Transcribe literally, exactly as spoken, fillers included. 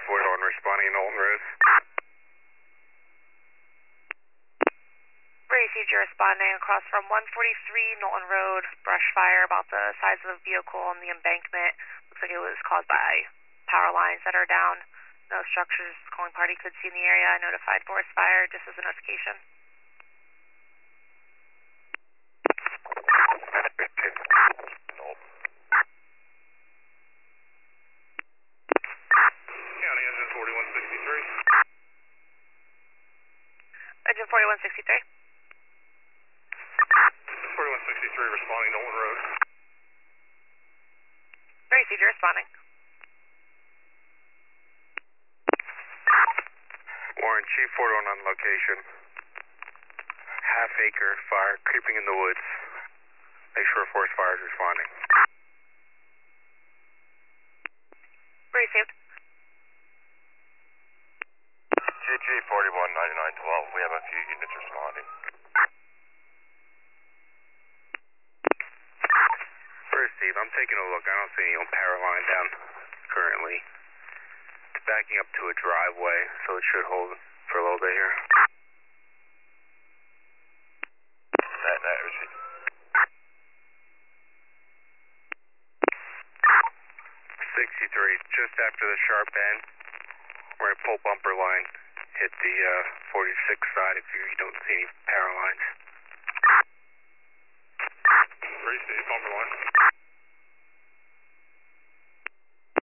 forty-one responding in Knowlton Road. Received, you're responding across from one forty-three Knowlton Road, brush fire about the size of a vehicle on the embankment. Looks like it was caused by power lines that are down. No structures, calling party could see in the area. I notified forest fire just as a notification. County engine forty-one sixty-three. Engine forty-one sixty-three. forty-one sixty-three responding Knowlton Road. Received, you're responding. Warren, Chief forty-one on location. Half acre fire creeping in the woods. Make sure forest fire is responding. Received. G G forty-one ninety-nine twelve. We have a few units responding. First, Steve, I'm taking a look. I don't see any power line down currently. It's backing up to a driveway, so it should hold for a little bit here. That, that receipt. sixty-three, just after the sharp bend, where a full bumper line hit the uh, forty-six side if you don't see any power lines. Three, see bumper line.